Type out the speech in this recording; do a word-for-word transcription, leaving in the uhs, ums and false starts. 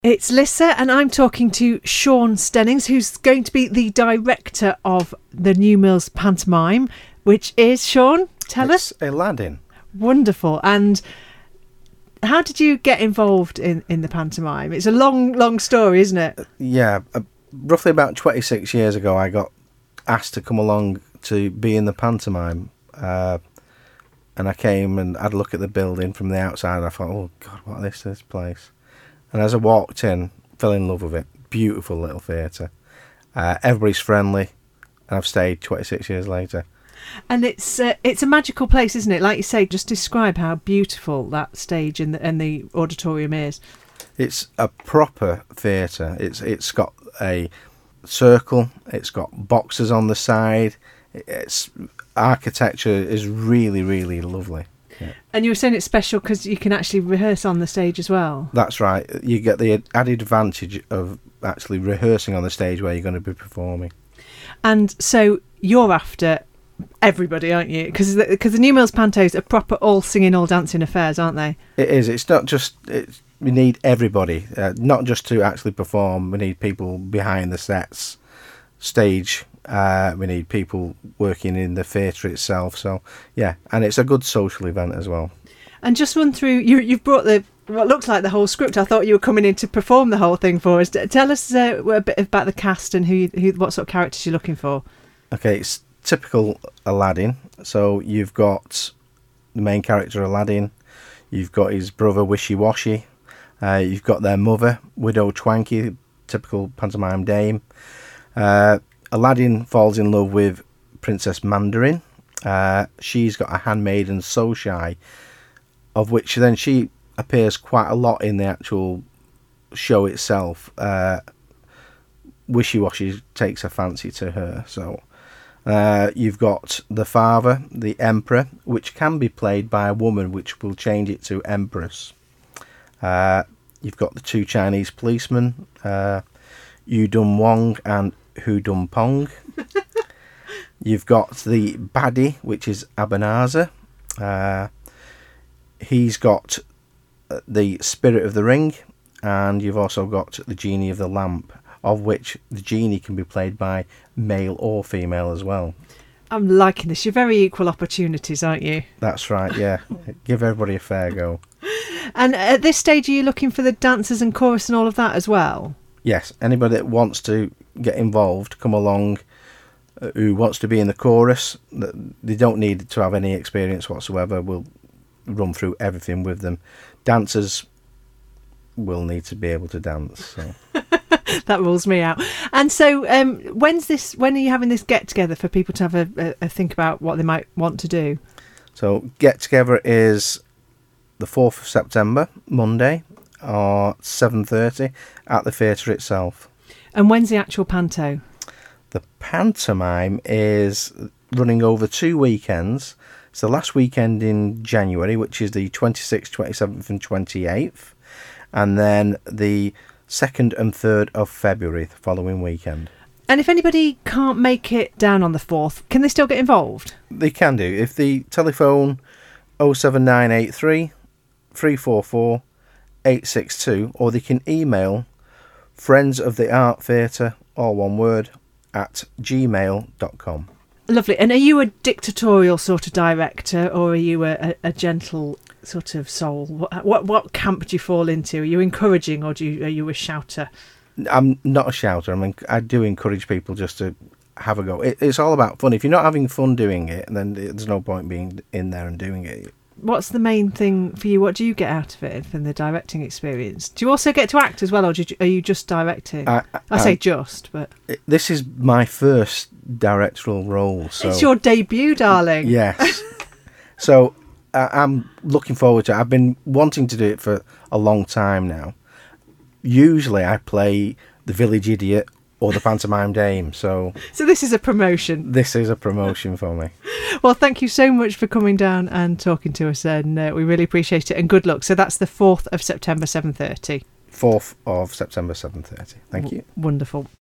It's Lissa, and I'm talking to Sean Stennings, who's going to be the director of the New Mills pantomime, which is, Sean, tell it's us. Aladdin. Wonderful. And how did you get involved in, in the pantomime? It's a long, long story, isn't it? Yeah, uh, roughly about twenty-six years ago, I got asked to come along to be in the pantomime. Uh, and I came and had a look at the building from the outside, and I thought, oh, God, what is this place? And as I walked in, fell in love with it. Beautiful little theatre. Uh, everybody's friendly, and I've stayed twenty-six years later. And it's uh, it's a magical place, isn't it? Like you say, just describe how beautiful that stage and the, and the auditorium is. It's a proper theatre. It's it's got a circle. It's got boxes on the side. It's architecture is really really lovely. Yeah. And you were saying it's special because you can actually rehearse on the stage as well. That's right. You get the added advantage of actually rehearsing on the stage where you're going to be performing. And so you're after everybody, aren't you? Because the, cause the New Mills Pantos are proper all singing, all dancing affairs, aren't they? It is. It's not just... It's, we need everybody, uh, not just to actually perform. We need people behind the sets, stage... Uh, we need people working in the theatre itself. So, yeah, and it's a good social event as well. And just run through, you, you've brought the what looks like the whole script. I thought you were coming in to perform the whole thing for us. Tell us uh, a bit about the cast and who, you, who, what sort of characters you're looking for. Okay, it's typical Aladdin. So you've got the main character Aladdin, you've got his brother Wishy Washy, uh, you've got their mother, Widow Twanky, typical pantomime dame. Uh, Aladdin falls in love with Princess Mandarin. Uh, she's got a handmaiden, So Shy, of which then she appears quite a lot in the actual show itself. Uh, Wishy Washy takes a fancy to her. So uh, you've got the father, the Emperor, which can be played by a woman, which will change it to Empress. Uh, you've got the two Chinese policemen, uh, Yu Dun Wong and Hu Dun Pong. You've got the baddie, which is Abanazar. Uh, he's got the Spirit of the Ring, and you've also got the Genie of the Lamp, of which the genie can be played by male or female as well. I'm liking this. You're very equal opportunities, aren't you? That's right, yeah. Give everybody a fair go. And at this stage, are you looking for the dancers and chorus and all of that as well? Yes, anybody that wants to get involved, come along, uh, who wants to be in the chorus, they don't need to have any experience whatsoever. We'll run through everything with them. Dancers will need to be able to dance. So. That rules me out. And so um, when's this? When are you having this get-together for people to have a, a, a think about what they might want to do? So get-together is the fourth of September, Monday, or seven thirty at the theatre itself. And when's the actual panto? The pantomime is running over two weekends. It's the last weekend in January, which is the twenty-sixth, twenty-seventh and twenty-eighth. And then the second and third of February, the following weekend. And if anybody can't make it down on the fourth, can they still get involved? They can do. If the telephone oh seven nine eight three, three four four, eight six two, or they can email Friends of the Art Theatre, all one word, at gmail dot com. Lovely. And are you a dictatorial sort of director, or are you a, a, a gentle sort of soul? What, what what camp do you fall into? Are you encouraging, or do you, are you a shouter? I'm not a shouter. I mean, I do encourage people just to have a go. It, it's all about fun. If you're not having fun doing it, then there's no point being in there and doing it. What's the main thing for you? What do you get out of it from the directing experience? Do you also get to act as well, or do you, are you just directing? I, I, I say just, but... This is my first directorial role. So it's your debut, darling. Yes. So uh, I'm looking forward to it. I've been wanting to do it for a long time now. Usually I play the village idiot or the pantomime dame. So so this is a promotion. This is a promotion for me. Well, thank you so much for coming down and talking to us, and uh, we really appreciate it, and good luck. So that's the fourth of September, seven thirty. fourth of September, seven thirty. Thank you. Wonderful.